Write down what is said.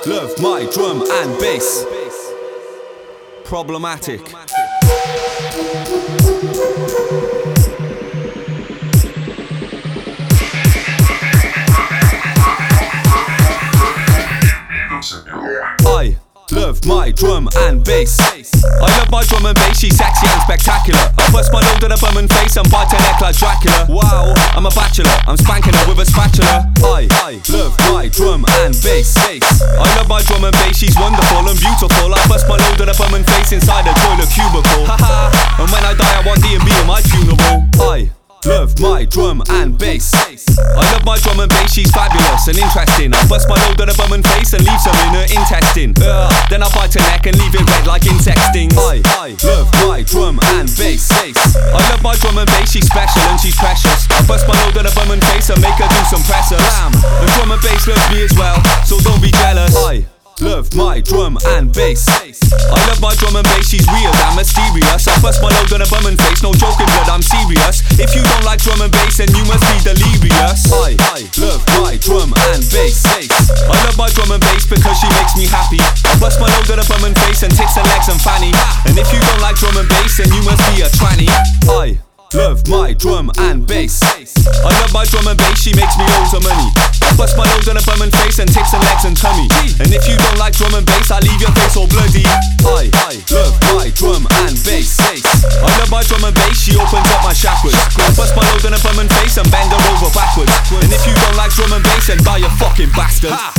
love my drum and bass. Problematic. I love my drum and bass. I love my drum and bass, she's sexy and spectacular. I bust my load on her bum and face and bite her neck like Dracula. Wow, I'm a bachelor, I'm spanking her with a spatula. I love my drum and bass. I love my drum and bass, she's wonderful and beautiful. I bust my load on her bum and face inside a toilet cubicle. Haha, and when I die I want D&B at my funeral. I love my drum and bass. I love my drum and bass, she's fabulous and interesting. I bust my load on her bum and face and leave some in her intestine. Then I bite her neck and leave it red like insect stings. I love my drum and bass. I love my drum and bass, she's special and she's precious. I bust my load on her bum and face and make her do some press ups. And drum and bass loves me as well, so don't be jealous. I love my drum and bass. I love my drum and bass, she's weird and mysterious. I bust my load on her bum and face, no joking blood, I'm serious. If you don't like drum and bass, then you must be delirious. I love my drum and bass. I love my drum and bass because she makes me happy. I bust my load on her bum and face and tits and legs and fanny. And if you don't like drum and bass, then you must be a tranny. I love my drum and bass. I love my drum and bass, she makes me loads of money. I bust my load on her bum and face and tits and legs and tummy. And if you don't like drum and bass, I leave your face all bloody. I love my drum and bass. I love my drum and bass, she opens up my chakras. I bust my load on her bum and face and bend her over backwards. And if you don't like drum and bass, then die you fucking bastard.